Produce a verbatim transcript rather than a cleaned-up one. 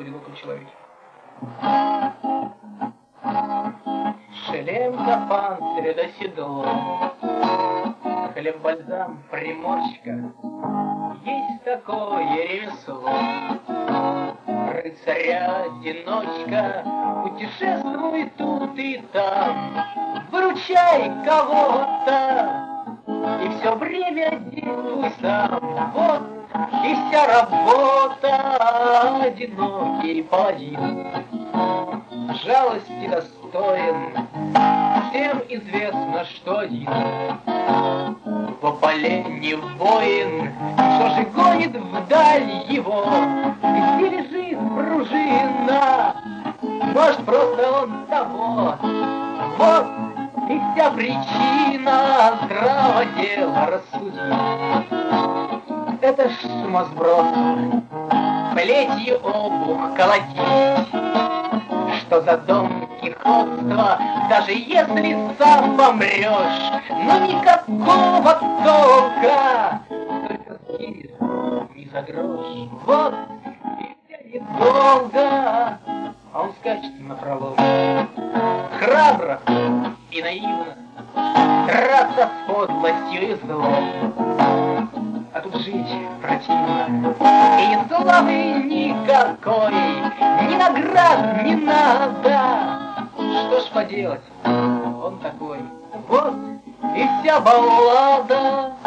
одиноком человеке. Шлем до панциря до седла, хлеб-бальзам, приморчика, есть такое ремесло. Рыцаря-одиночка путешествует тут и там, выручай кого-то, и все время действуй сам. Вот и вся работа, одинокий паладин, жалости достоин, всем известно, что один. По полене воин, что же гонит вдаль его, где лежит пружина, может, просто он того. Вот и вся причина, здраво дело рассуди. Это ж сумасброд, плетью обух колотить, что за Дон Кихотство, даже если сам помрешь, но никакого толка, только сгинешь не за грош. Вот и вся недолго, а он скачет напролом, храбро и наивно, драться с подлостью и злом. А тут жить противно, и славы никакой, ни наград не надо. Что ж поделать, он такой. Вот и вся баллада.